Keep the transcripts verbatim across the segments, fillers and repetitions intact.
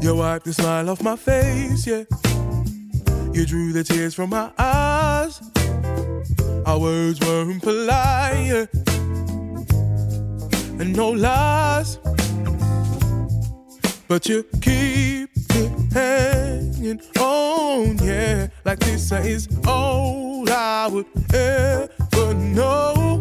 You wiped the smile off my face, yeah. You drew the tears from my eyes. Our words weren't polite, yeah. And no lies, but you keep it hanging on, yeah. Like this is all I would ever know.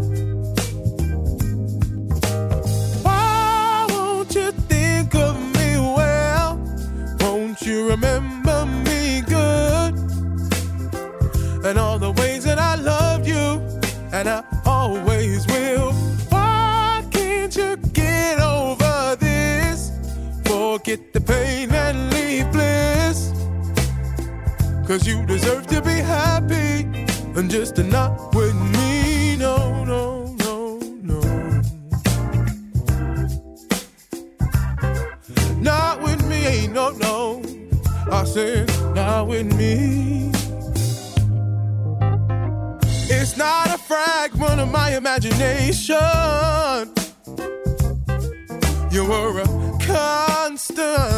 Why won't you think of me well? Won't you remember me good? And all the ways that I loved you, and I always will. Why can't you get over this? Forget the pain and leave bliss. Cause you deserve to be happy, and just to not with me. No, no, no, no. Not with me, no, no. I said not with me. It's not a fragment of my imagination. You were a constant.